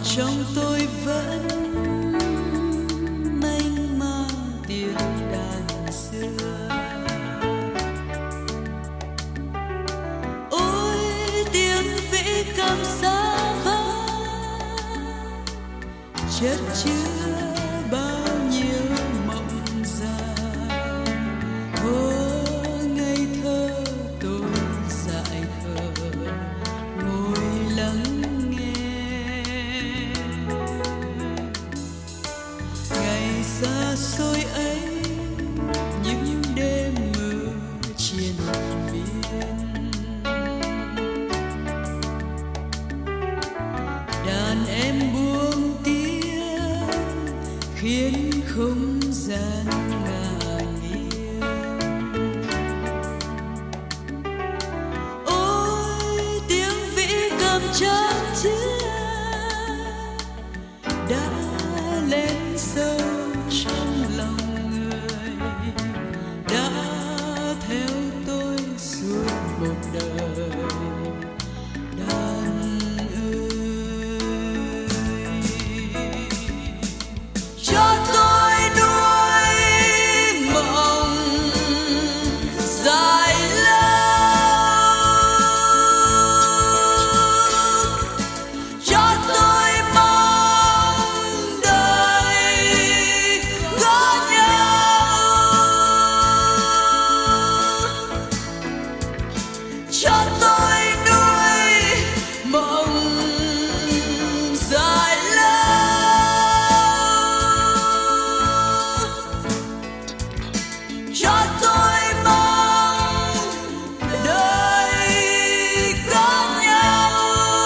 trong tôi vẫn mênh mang tiếng đàn xưa. Ôi tiếng vĩ cầm xa vang chất chứa bao nhiêu mộng dài. Ô ngây thơ tôi dại khờ ngồi lắng nghe. Ngày xa xôi ấy những đêm mưa triền miên, đàn em buông tiếng khiến không gian ngả nghiêng. Ôi tiếng vĩ cầm chan chứa đã lên sâu trong lòng người, đã theo tôi suốt một đời. Đàn ơi, cho tôi nuôi mộng dài lâu, cho tôi mong đời có nhau, cho tôi nuôi mộng dài lâu, cho tôi mong đời có nhau.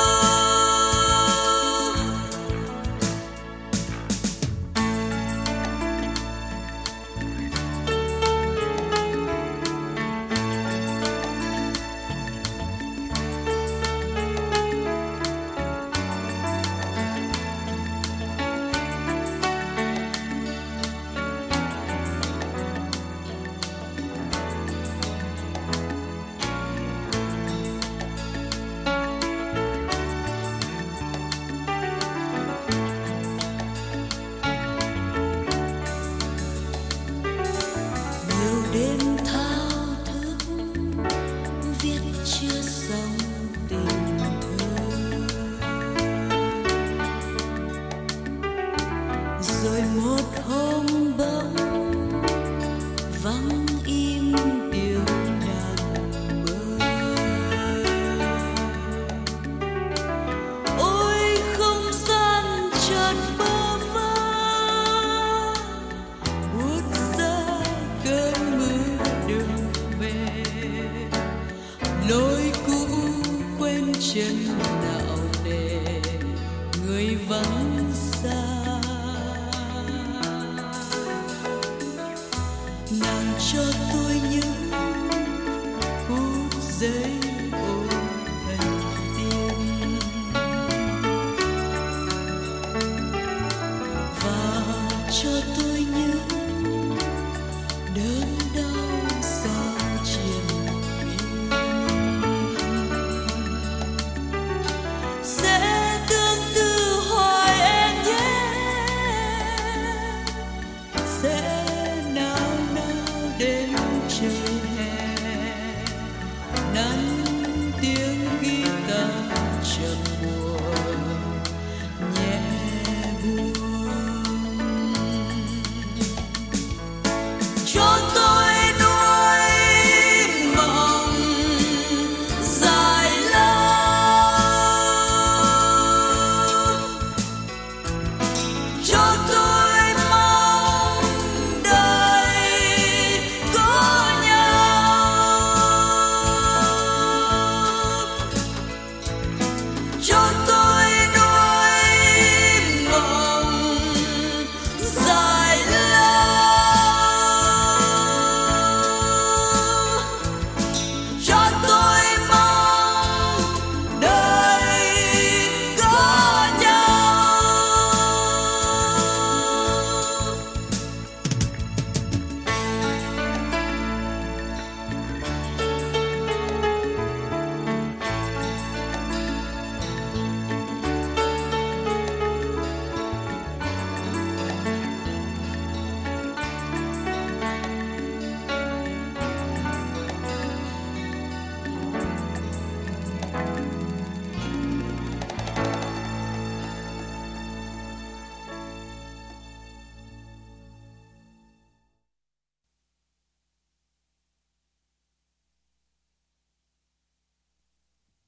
Nhiều đêm thao thức viết chưa xong tình thơ, rồi một hôm bỗng vắng im tiếng đàn mơ. Ôi không gian chợt bơ vơ, buốt ra cơn mưa đường về. Lối cũ quên chân nào để người vắng